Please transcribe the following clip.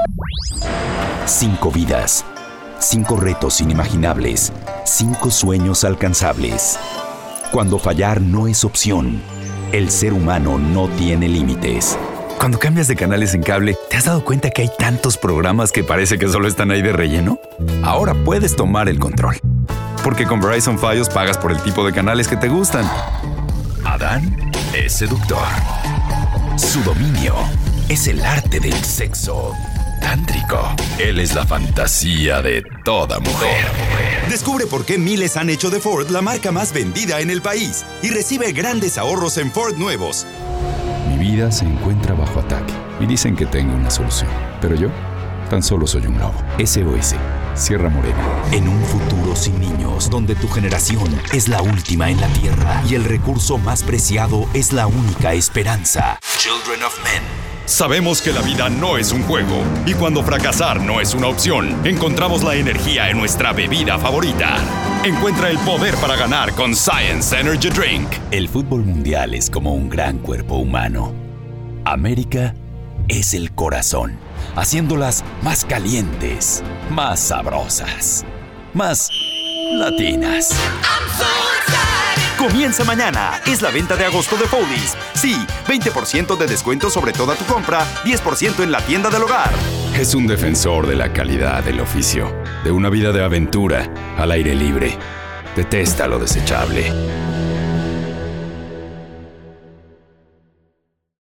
5 vidas, 5 retos inimaginables, 5 sueños alcanzables. Cuando fallar no es opción, el ser humano no tiene límites. Cuando cambias de canales en cable, ¿te has dado cuenta que hay tantos programas que parece que solo están ahí de relleno? Ahora puedes tomar el control. Porque con Verizon Fios pagas por el tipo de canales que te gustan. Adán es seductor. Su dominio es el arte del sexo tántrico. Él es la fantasía de toda mujer. Descubre por qué miles han hecho de Ford la marca más vendida en el país y recibe grandes ahorros en Ford nuevos. Mi vida se encuentra bajo ataque y dicen que tengo una solución. Pero yo tan solo soy un lobo. SOS, Sierra Morena. En un futuro sin niños, donde tu generación es la última en la Tierra y el recurso más preciado es la única esperanza. Children of Men. Sabemos que la vida no es un juego y cuando fracasar no es una opción, encontramos la energía en nuestra bebida favorita. Encuentra el poder para ganar con Science Energy Drink. El fútbol mundial es como un gran cuerpo humano. América es el corazón, haciéndolas más calientes, más sabrosas, más latinas. Comienza mañana. Es la venta de agosto de Foley's. Sí, 20% de descuento sobre toda tu compra, 10% en la tienda del hogar. Es un defensor de la calidad del oficio, de una vida de aventura al aire libre. Detesta lo desechable.